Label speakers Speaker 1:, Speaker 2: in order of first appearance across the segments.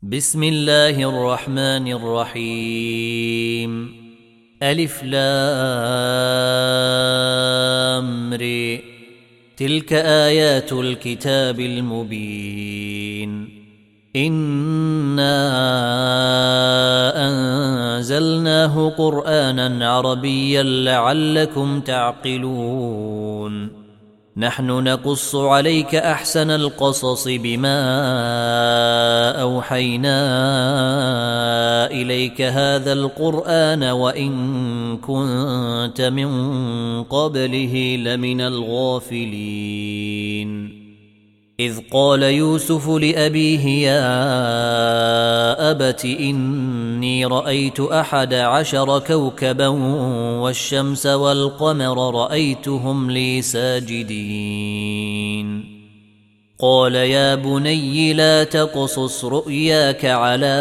Speaker 1: بسم الله الرحمن الرحيم. ألف لام ر. تلك آيات الكتاب المبين. إنا أنزلناه قرآنا عربيا لعلكم تعقلون. نحن نقص عليك أحسن القصص بما أوحينا إليك هذا القرآن وإن كنت من قبله لمن الغافلين. إذ قال يوسف لأبيه يا أبت إني رأيت 11 كوكبا والشمس والقمر رأيتهم لي ساجدين. قال يا بني لا تقصص رؤياك على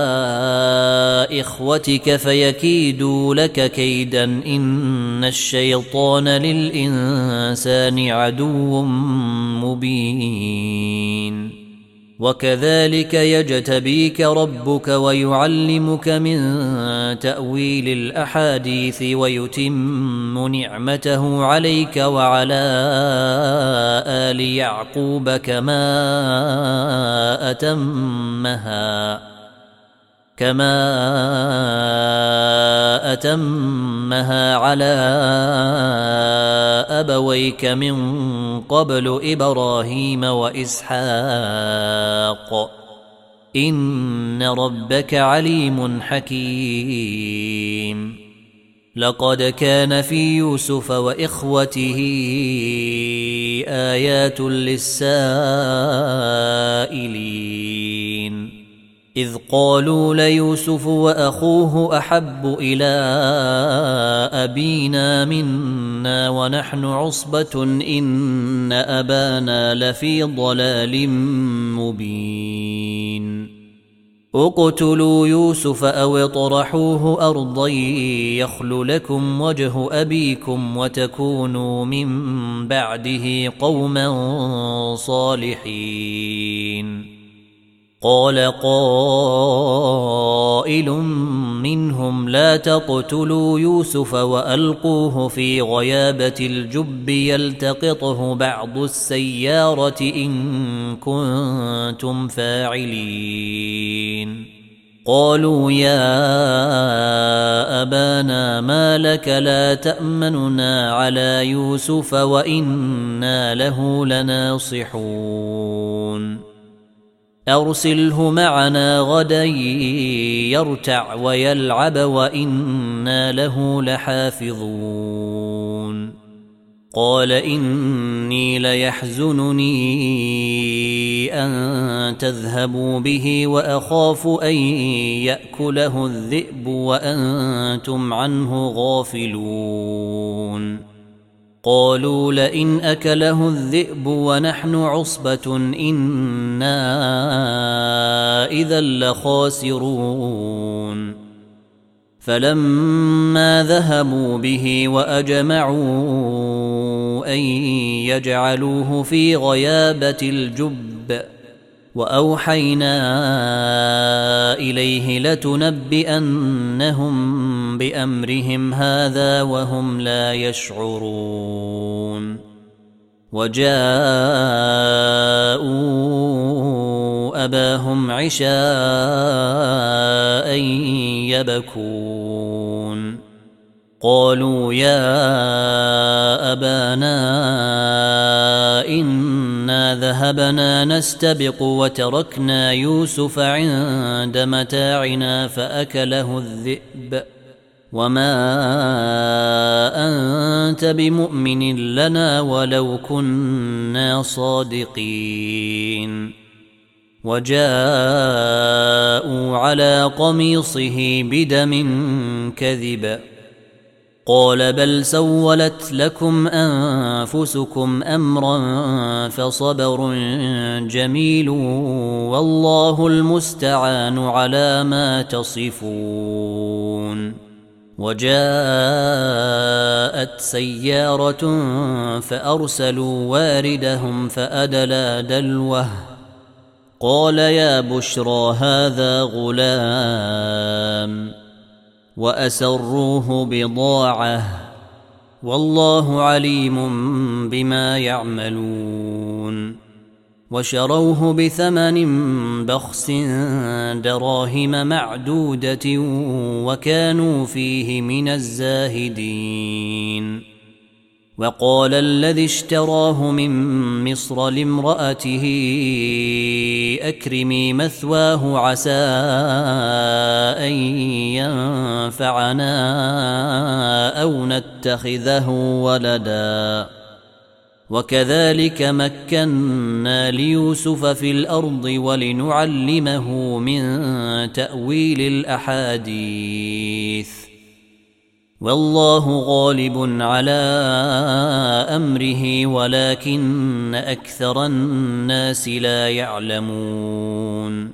Speaker 1: إخوتك فيكيدوا لك كيدا إن الشيطان للإنسان عدو مبين. وكذلك يجتبيك ربك ويعلمك من تأويل الأحاديث ويتم نعمته عليك وعلى آل يعقوب كما أتمها على أبويك من قبل إبراهيم وإسحاق إن ربك عليم حكيم. لقد كان في يوسف وإخوته آيات للسائلين إذ قالوا ليوسف وأخوه أحب إلى أبينا منا ونحن عصبة إن أبانا لفي ضلال مبين. اقتلوا يوسف أو اطرحوه أرضا يخل لكم وجه أبيكم وتكونوا من بعده قوما صالحين. قال قائل منهم لا تقتلوا يوسف وألقوه في غيابة الجب يلتقطه بعض السيارة إن كنتم فاعلين. قالوا يا أبانا ما لك لا تأمننا على يوسف وإنا له لناصحون. أرسله معنا غدا يرتع ويلعب وإنا له لحافظون. قال إني ليحزنني أن تذهبوا به وأخاف أن يأكله الذئب وأنتم عنه غافلون. قالوا لئن أكله الذئب ونحن عصبة إنا إذا لخاسرون. فلما ذهبوا به وأجمعوا أن يجعلوه في غيابة الجب وأوحينا إليه لتنبئنهم بأمرهم هذا وهم لا يشعرون. وجاءوا أباهم عشاء يبكون. قالوا يا أبانا إنا ذهبنا نستبق وتركنا يوسف عند متاعنا فأكله الذئب وما أنت بمؤمن لنا ولو كنا صادقين. وجاءوا على قميصه بدم كذب. قال بل سولت لكم أنفسكم أمرا فصبر جميل والله المستعان على ما تصفون. وجاءت سيارة فأرسلوا واردهم فأدلى دلوه قال يا بشرى هذا غلام وأسروه بضاعة والله عليم بما يعملون وشروه بثمن بخس دراهم معدودة وكانوا فيه من الزاهدين وقال الذي اشتراه من مصر لامرأته أكرمي مثواه عسى أن ينفعنا أو نتخذه ولدا وكذلك مكنا ليوسف في الأرض ولنعلمه من تأويل الأحاديث والله غالب على أمره ولكن أكثر الناس لا يعلمون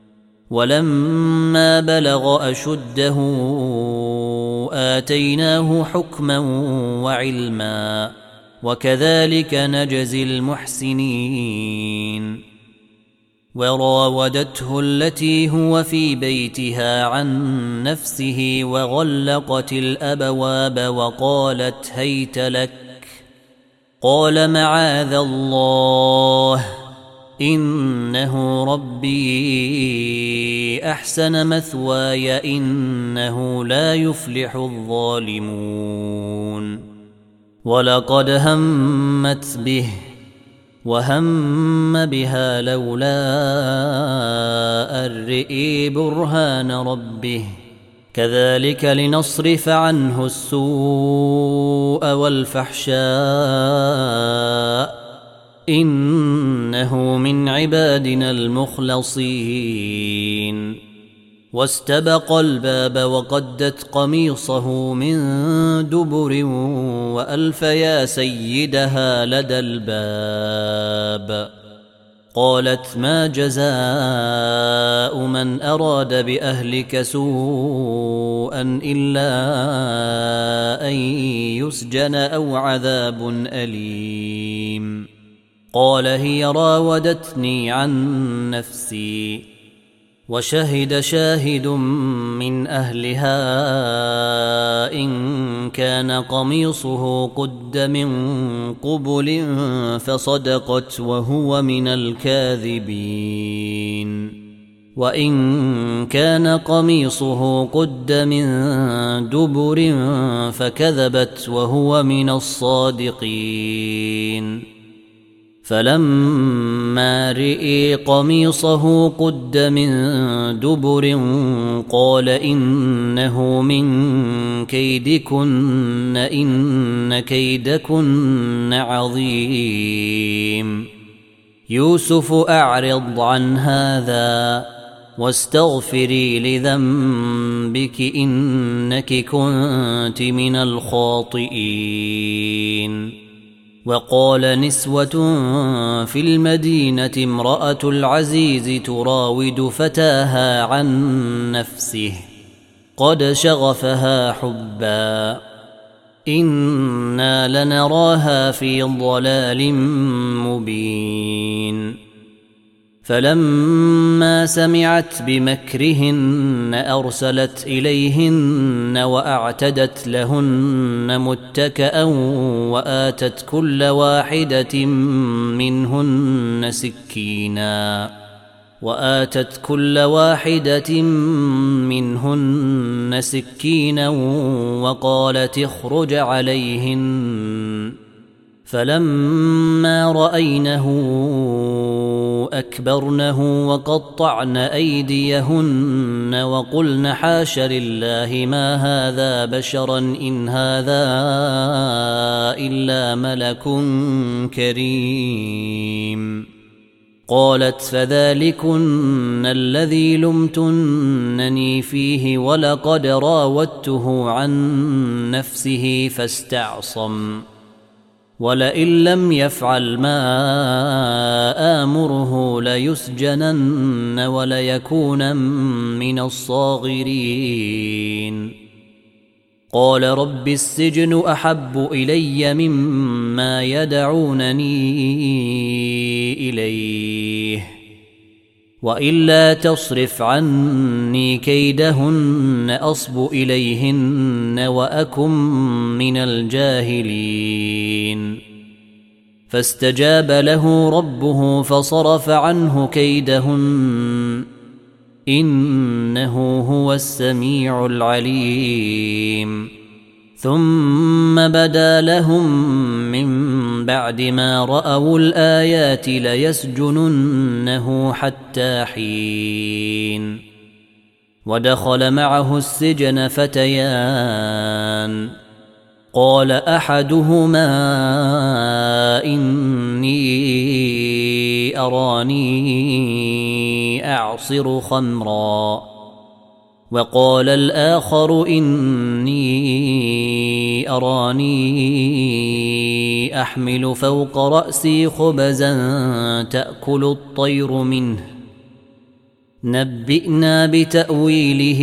Speaker 1: ولما بلغ أشده آتيناه حكما وعلما وكذلك نجزي المحسنين وراودته التي هو في بيتها عن نفسه وغلقت الأبواب وقالت هيت لك قال معاذ الله إنه ربي أحسن مثواي إنه لا يفلح الظالمون ولقد همت به وهم بها لولا أن رئي برهان ربه كذلك لنصرف عنه السوء والفحشاء إنه من عبادنا المخلصين واستبق الباب وقدت قميصه من دبر وألف يا سيدها لدى الباب قالت ما جزاء من أراد بأهلك سوءا إلا أن يسجن أو عذاب أليم قال هي راودتني عن نفسي وشهد شاهد من أهلها إن كان قميصه قد من قبل فصدقت وهو من الكاذبين وإن كان قميصه قد من دبر فكذبت وهو من الصادقين فلما رئي قميصه قد من دبر قال إنه من كيدكن إن كيدكن عظيم يوسف أعرض عن هذا واستغفري لذنبك إنك كنت من الخاطئين وقال نسوة في المدينة امرأة العزيز تراود فتاها عن نفسه قد شغفها حبا إنا لنراها في ضلال مبين فلما سمعت بمكرهن أرسلت إليهن وأعتدت لهن متكأ وآتت كل واحدة منهن سكينا وقالت اخرج عليهن فلما رأينه أكبرنه وقطعن أيديهن وقلن حاش لله ما هذا بشرا إن هذا إلا ملك كريم قالت فذلكن الذي لمتنني فيه ولقد راودته عن نفسه فاستعصم ولئن لم يفعل ما آمره ليسجنن وليكون من الصاغرين قال رب السجن أحب إلي مما يدعونني إليه وإلا تصرف عني كيدهن أصب إليهن وأكن من الجاهلين فاستجاب له ربه فصرف عنه كيدهن إنه هو السميع العليم ثم بدا لهم من بعد ما رأوا الآيات ليسجننه حتى حين ودخل معه السجن فتيان قال أحدهما إني أراني أعصر خمرا وقال الآخر إني أراني أحمل فوق رأسي خبزا تأكل الطير منه نبئنا بتأويله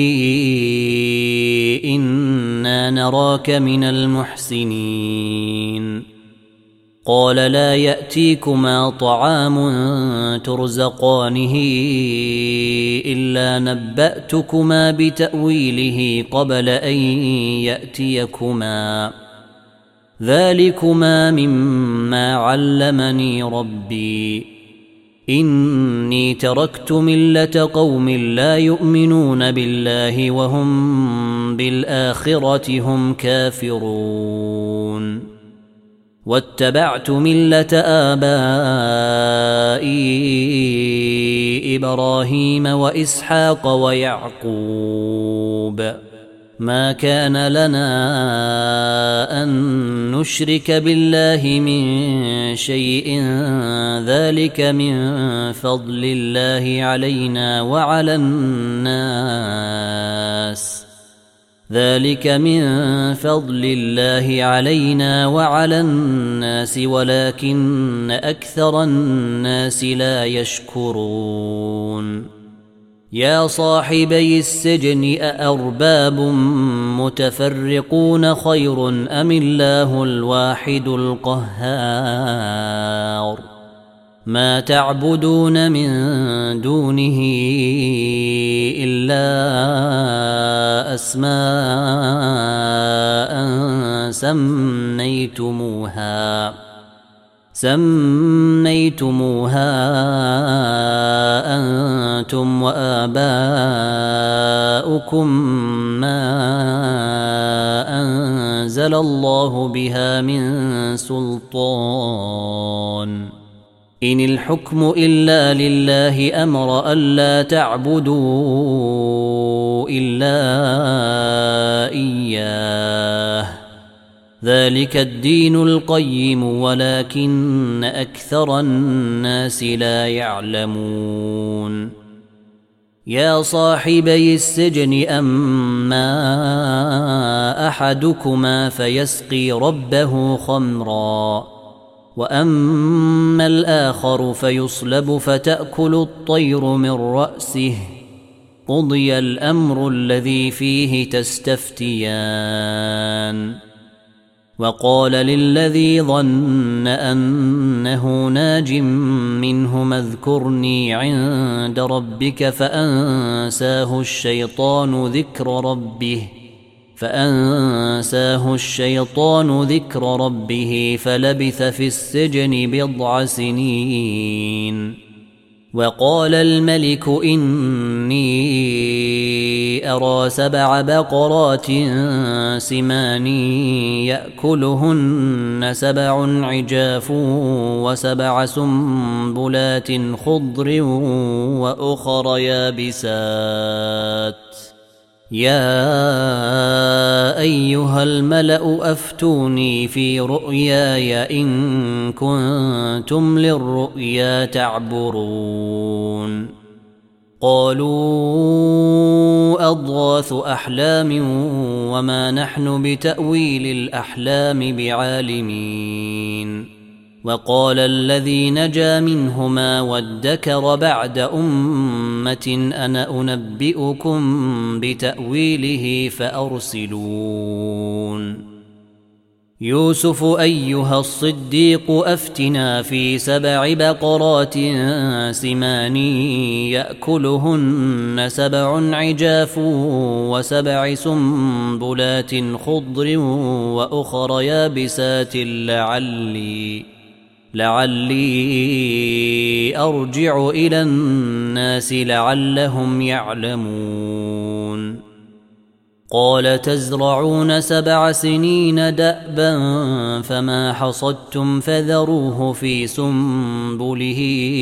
Speaker 1: إنا نراك من المحسنين قال لا يأتيكما طعام ترزقانه إلا نبأتكما بتأويله قبل أن يأتيكما ذلكما مما علمني ربي إني تركت ملة قوم لا يؤمنون بالله وهم بالآخرة هم كافرون واتبعت ملة آبائي إبراهيم وإسحاق ويعقوب ما كان لنا أن نشرك بالله من شيء ذلك من فضل الله علينا وعلى الناس ولكن أكثر الناس لا يشكرون يا صاحبي السجن أأرباب متفرقون خير أم الله الواحد القهار ما تعبدون من دونه إلا أسماء سميتموها أنتم وآباؤكم ما أنزل الله بها من سلطان إن الحكم إلا لله أمر ألا تعبدوا إلا إياه ذلك الدين القيم ولكن أكثر الناس لا يعلمون يا صاحبي السجن أما أحدكما فيسقي ربه خمرا وأما الآخر فيصلب فتأكل الطير من رأسه قضي الأمر الذي فيه تستفتيان وقال للذي ظن أنه ناج منهما اذكرني عند ربك فأنساه الشيطان ذكر ربه فلبث في السجن 10 سنين وقال الملك إني أرى 7 بقرات سمان يأكلهن 7 عجاف و7 سنبلات خضر وأخر يابسات يا أيها الملأ أفتوني في رؤياي إن كنتم للرؤيا تعبرون قالوا أضغاث أحلام وما نحن بتأويل الأحلام بعالمين وقال الذي نجا منهما وادكر بعد أمة أنا أنبئكم بتأويله فأرسلون يوسف أيها الصديق أفتنا في 7 بقرات سمان يأكلهن 7 عجاف و7 سنبلات خضر وأخر يابسات لعلي أرجع إلى الناس لعلهم يعلمون قال تزرعون 7 سنين دأبا فما حصدتم فذروه في سنبله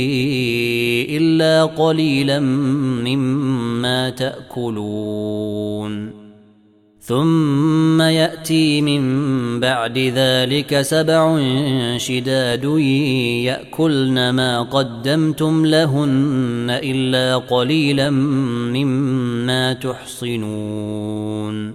Speaker 1: إلا قليلا مما تأكلون ثم يأتي من بعد ذلك 7 شداد يأكلن ما قدمتم لهن إلا قليلا مما تحصنون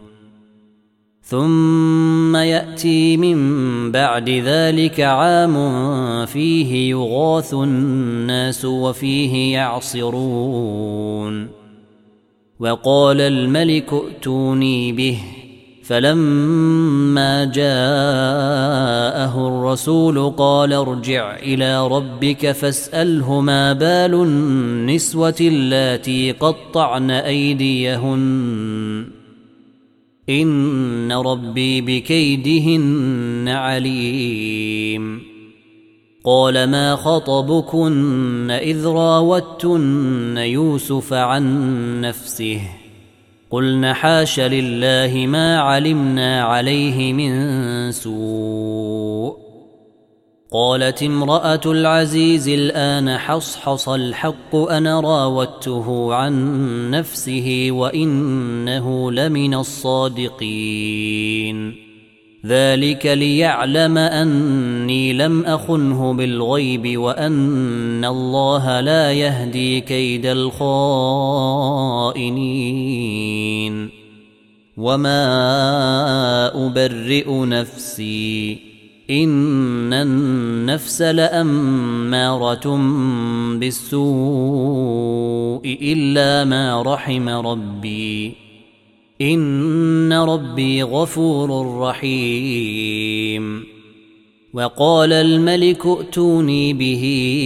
Speaker 1: ثم يأتي من بعد ذلك عام فيه يغاث الناس وفيه يعصرون وقال الملك ائتوني به فلما جاءه الرسول قال ارجع إلى ربك فاسأله ما بال النسوة اللاتي قطعن أيديهن إن ربي بكيدهن عليم قال ما خطبكن إذ راوتن يوسف عن نفسه قلن حاش لله ما علمنا عليه من سوء قالت امرأة العزيز الآن حصحص الحق أنا راودته عن نفسه وإنه لمن الصادقين ذلك ليعلم أني لم أخنه بالغيب وأن الله لا يهدي كيد الخائنين وما أبرئ نفسي إن النفس لأمارة بالسوء إلا ما رحم ربي إن ربي غفور رحيم وقال الملك ائتوني به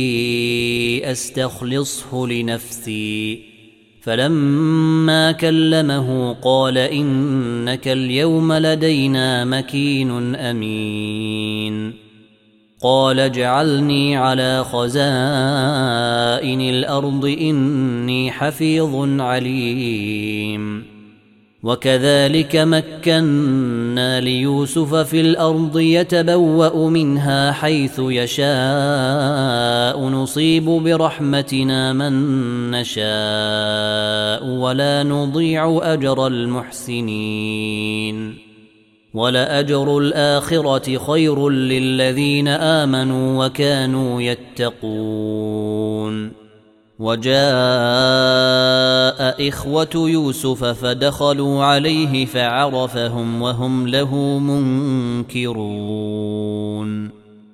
Speaker 1: أستخلصه لنفسي فلما كلمه قال إنك اليوم لدينا مكين أمين قال اجعلني على خزائن الأرض إني حفيظ عليم وكذلك مكنا ليوسف في الأرض يتبوأ منها حيث يشاء نصيب برحمتنا من نشاء ولا نضيع أجر المحسنين ولأجر الآخرة خير للذين آمنوا وكانوا يتقون وجاء إخوة يوسف فدخلوا عليه فعرفهم وهم له منكرون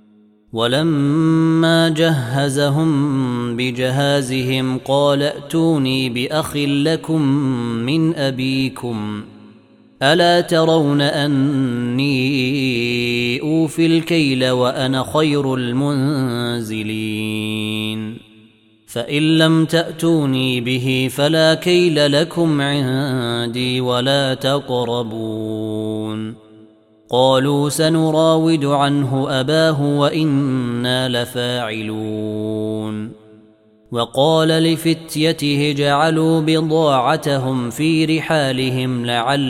Speaker 1: ولما جهزهم بجهازهم قال ائتوني بأخ لكم من أبيكم ألا ترون أني أوفي الكيل وأنا خير المنزلين فإن لم تأتوني به فلا كيل لكم عندي ولا تقربون قالوا سنراود عنه أباه وإنا لفاعلون وقال لفتيته جعلوا بضاعتهم في رحالهم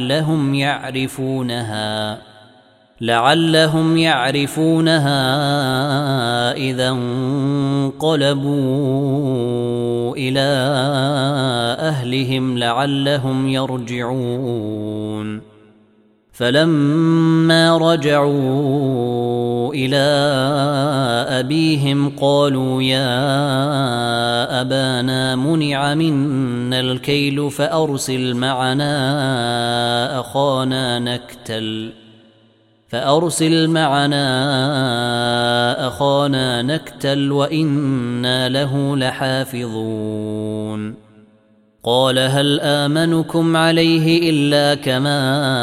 Speaker 1: لعلهم يعرفونها إذا انقلبوا إلى أهلهم لعلهم يرجعون فلما رجعوا إلى أبيهم قالوا يا أبانا منع منا الكيل فأرسل معنا أخانا نكتل وإنا له لحافظون قال هل آمنكم عليه إلا كما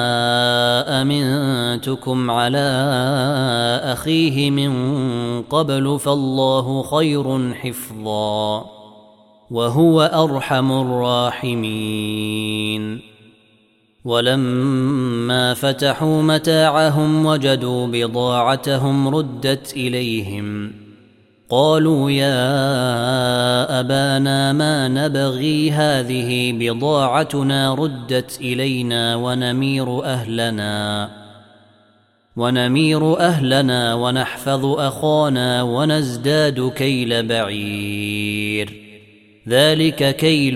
Speaker 1: أمنتكم على أخيه من قبل فالله خير حفظا وهو أرحم الراحمين. ولما فتحوا متاعهم وجدوا بضاعتهم ردت إليهم قالوا يا أبانا ما نبغي هذه بضاعتنا ردت إلينا ونمير أهلنا ونحفظ أخانا ونزداد كيل بعير ذلك كيل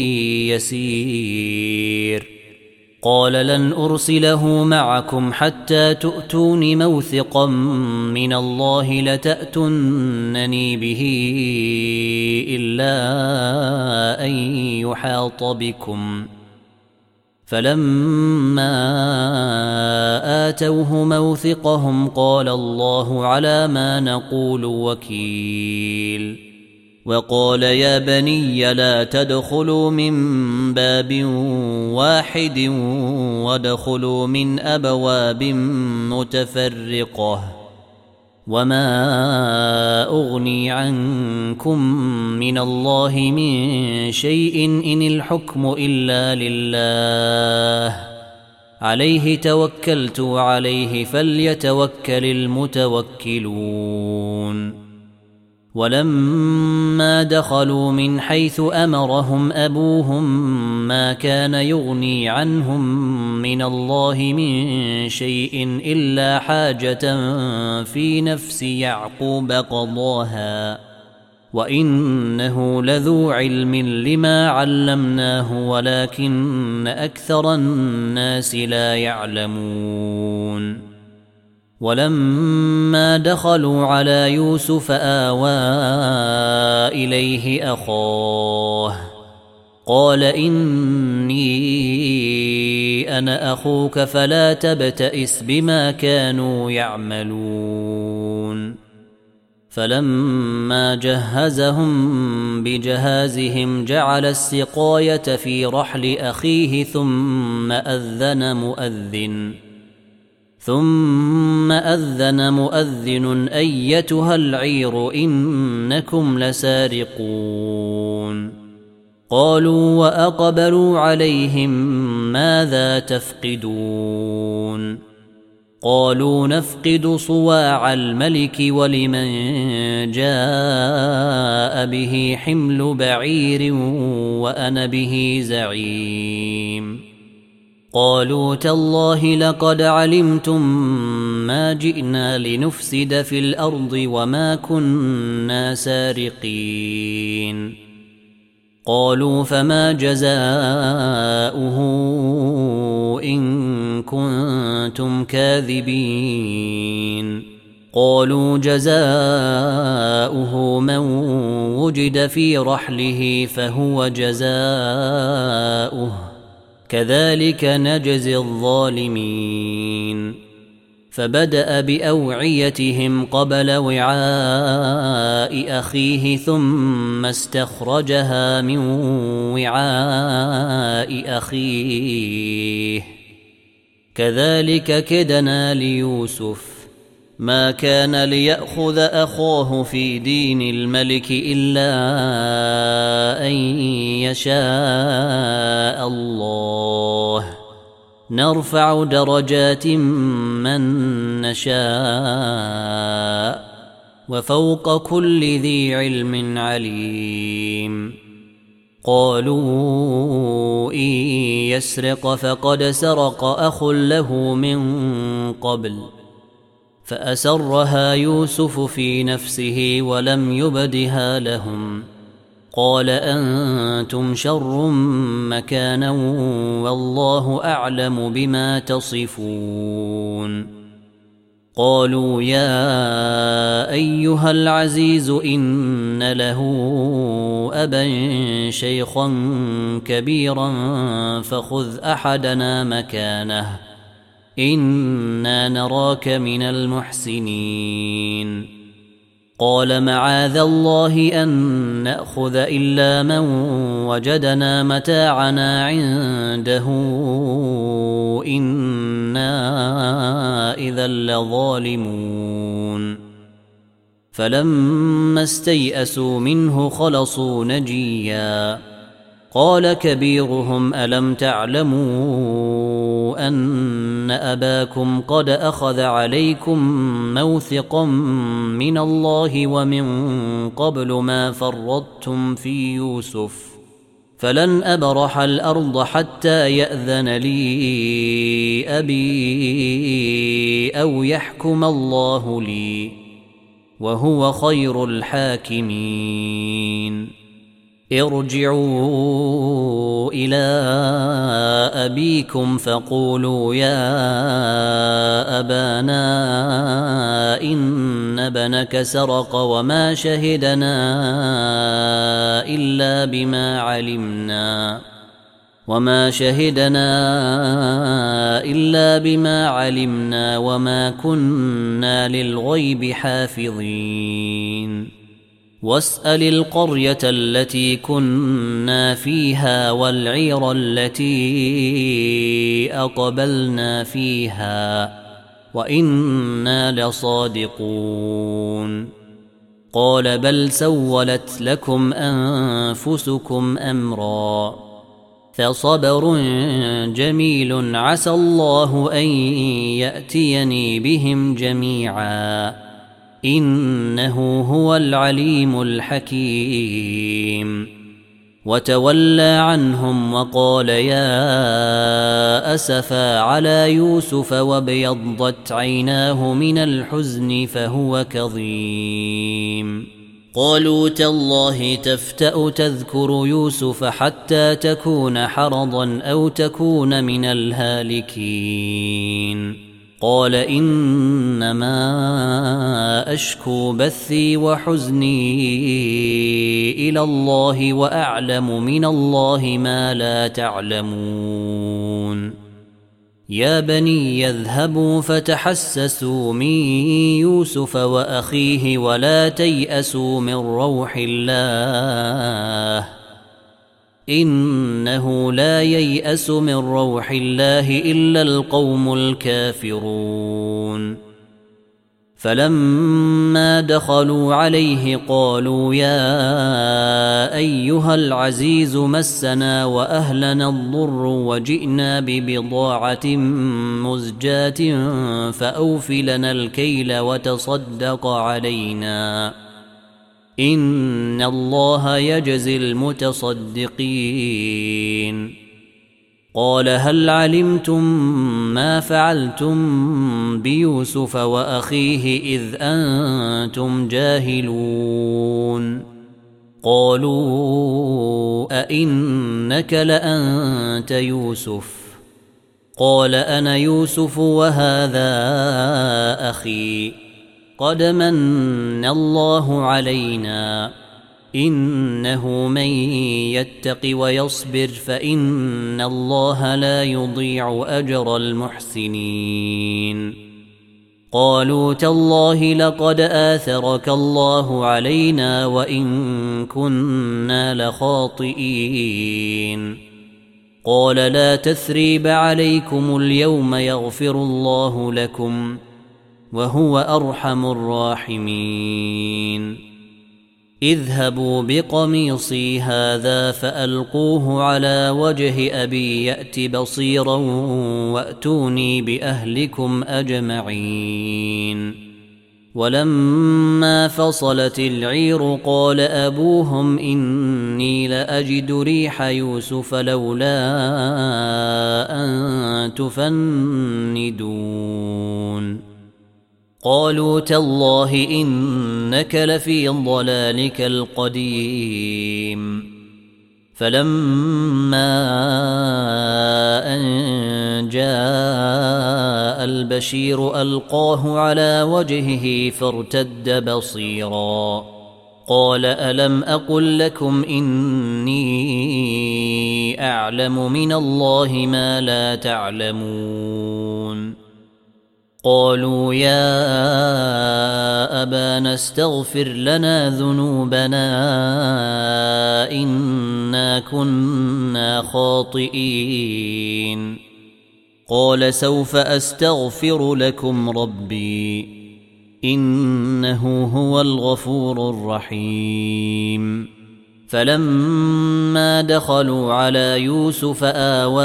Speaker 1: يسير. قال لن أرسله معكم حتى تؤتون موثقا من الله لتأتونني به إلا أن يحاط بكم. فلما آتوه موثقهم قال الله على ما نقول وكيل. وقال يا بني لا تدخلوا من باب واحد وادخلوا من أبواب متفرقة وما أغني عنكم من الله من شيء إن الحكم إلا لله عليه توكلت وعليه فليتوكل المتوكلون. ولما دخلوا من حيث أمرهم أبوهم ما كان يغني عنهم من الله من شيء إلا حاجة في نفس يعقوب قضاها وإنه لذو علم لما علمناه ولكن أكثر الناس لا يعلمون. ولما دخلوا على يوسف آوى إليه أخاه قال إني أنا أخوك فلا تبتئس بما كانوا يعملون. فلما جهزهم بجهازهم جعل السقاية في رحل أخيه ثم أذن مؤذن أيتها العير إنكم لسارقون. قالوا وأقبلوا عليهم ماذا تفقدون؟ قالوا نفقد صواع الملك ولمن جاء به حمل بعير وأنا به زعيم. قالوا تالله لقد علمتم ما جئنا لنفسد في الأرض وما كنا سارقين. قالوا فما جزاؤه إن كنتم كاذبين؟ قالوا جزاؤه من وجد في رحله فهو جزاؤه كذلك نجزي الظالمين. فبدأ بأوعيتهم قبل وعاء أخيه ثم استخرجها من وعاء أخيه كذلك كدنا ليوسف ما كان ليأخذ أخاه في دين الملك إلا أن يشاء الله نرفع درجات من نشاء وفوق كل ذي علم عليم. قالوا إن يسرق فقد سرق أخ له من قبل فأسرها يوسف في نفسه ولم يبدها لهم. قال أنتم شر مكانا والله أعلم بما تصفون. قالوا يا أيها العزيز إن له أبا شيخا كبيرا فخذ أحدنا مكانه إنا نراك من المحسنين. قال معاذ الله أن نأخذ إلا من وجدنا متاعنا عنده إنا إذا لظالمون فلما استيئسوا منه خلصوا نجيا قال كبيرهم ألم تعلموا أن أباكم قد أخذ عليكم موثقا من الله ومن قبل ما فرطتم في يوسف فلن أبرح الأرض حتى يأذن لي أبي أو يحكم الله لي وهو خير الحاكمين ارجعوا إلى أبيكم فقولوا يا أبانا إن ابنك سرق وما شهدنا إلا بما علمنا وما كنا للغيب حافظين واسأل القرية التي كنا فيها والعير التي أقبلنا فيها وإنا لصادقون قال بل سولت لكم أنفسكم أمرا فصبر جميل عسى الله أن يأتيني بهم جميعا إنه هو العليم الحكيم وتولى عنهم وقال يا أسفا على يوسف وابيضت عيناه من الحزن فهو كظيم قالوا تالله تفتأ تذكر يوسف حتى تكون حرضا أو تكون من الهالكين قال إنما أشكو بثي وحزني إلى الله وأعلم من الله ما لا تعلمون يا بني يذهبوا فتحسسوا من يوسف وأخيه ولا تيأسوا من روح الله إنه لا ييأس من روح الله إلا القوم الكافرون فلما دخلوا عليه قالوا يا أيها العزيز مسنا وأهلنا الضر وجئنا ببضاعة مزجاة فأوف لنا الكيل وتصدق علينا إن الله يجزي المتصدقين قال هل علمتم ما فعلتم بيوسف وأخيه إذ أنتم جاهلون قالوا أئنك لأنت يوسف قال أنا يوسف وهذا أخي قد من الله علينا إنه من يتق ويصبر فإن الله لا يضيع أجر المحسنين قالوا تالله لقد آثرك الله علينا وإن كنا لخاطئين قال لا تثريب عليكم اليوم يغفر الله لكم وهو أرحم الراحمين اذهبوا بقميصي هذا فألقوه على وجه أبي يأت بصيرا وأتوني بأهلكم أجمعين ولما فصلت العير قال أبوهم إني لأجد ريح يوسف لولا أن تفندون قالوا تالله إنك لفي ضلالك القديم فلما أن جاء البشير ألقاه على وجهه فارتد بصيرا قال ألم أقل لكم إني أعلم من الله ما لا تعلمون قالوا يا أبانا استغفر لنا ذنوبنا إنا كنا خاطئين. قال سوف أستغفر لكم ربي إنه هو الغفور الرحيم. فلما دخلوا على يوسف آوى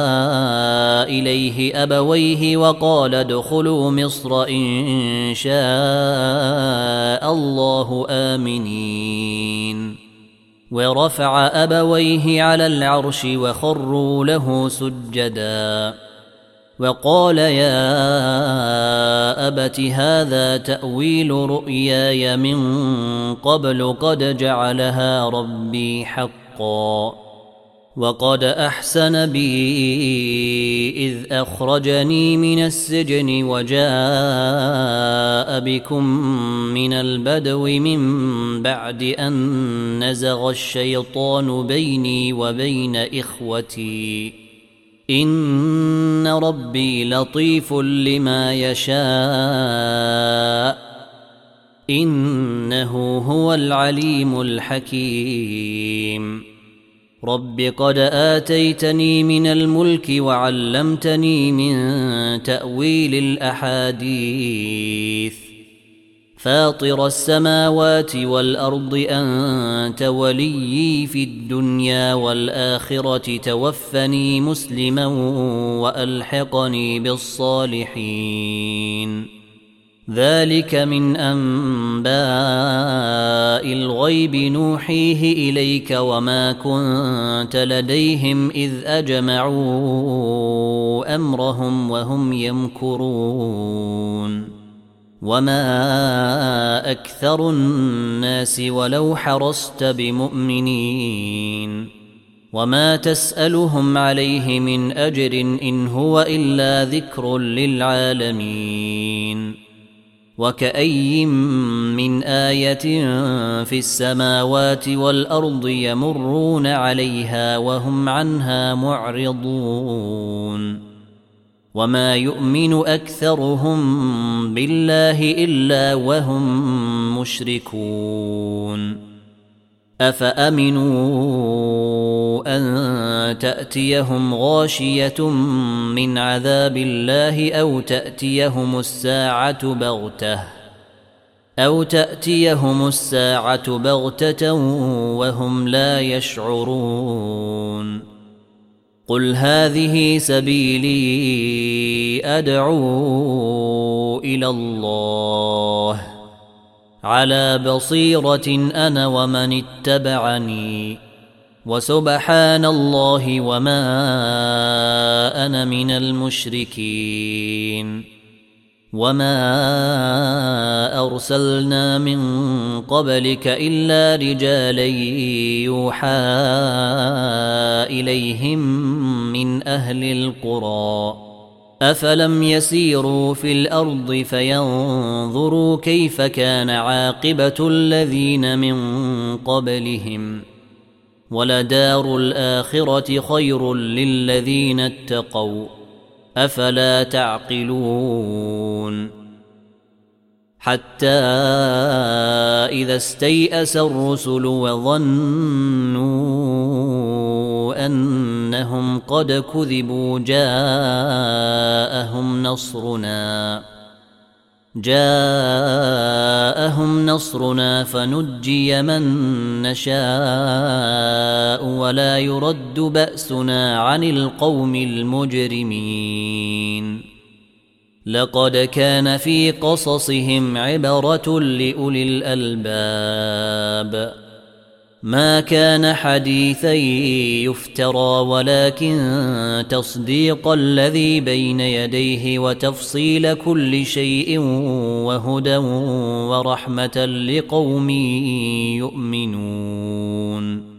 Speaker 1: إليه أبويه وقال ادخلوا مصر إن شاء الله آمنين. ورفع أبويه على العرش وخروا له سجدا وقال يا أبت هذا تأويل رؤياي من قبل قد جعلها ربي حقا وقد أحسن بي إذ أخرجني من السجن وجاء بكم من البدو من بعد أن نزغ الشيطان بيني وبين إخوتي إن ربي لطيف لما يشاء إنه هو العليم الحكيم. رب قد آتيتني من الملك وعلمتني من تأويل الأحاديث فاطر السماوات والأرض أنت وليي في الدنيا والآخرة توفني مسلما وألحقني بالصالحين. ذلك من أنباء الغيب نوحيه إليك وما كنت لديهم إذ أجمعوا أمرهم وهم يمكرون. وما أكثر الناس ولو حرصت بمؤمنين وما تسألهم عليه من أجر إن هو إلا ذكر للعالمين. وكأي من آية في السماوات والأرض يمرون عليها وهم عنها معرضون. وما يؤمن أكثرهم بالله إلا وهم مشركون. أفأمنوا أن تأتيهم غاشية من عذاب الله أو تأتيهم الساعة بغتة وهم لا يشعرون. قل هذه سبيلي أدعو إلى الله على بصيرة أنا ومن اتبعني وسبحان الله وما أنا من المشركين. وما أرسلنا من قبلك إلا رجالا يوحى إليهم من أهل القرى أفلم يسيروا في الأرض فينظروا كيف كان عاقبة الذين من قبلهم ولدار الآخرة خير للذين اتقوا أفلا تعقلون. حتى إذا استيأس الرسل وظنوا أنهم قد كذبوا جاءهم نصرنا فنجي من نشاء ولا يرد بأسنا عن القوم المجرمين. لقد كان في قصصهم عبرة لأولي الألباب ما كان حديثا يفترى ولكن تصديق الذي بين يديه وتفصيل كل شيء وهدى ورحمة لقوم يؤمنون.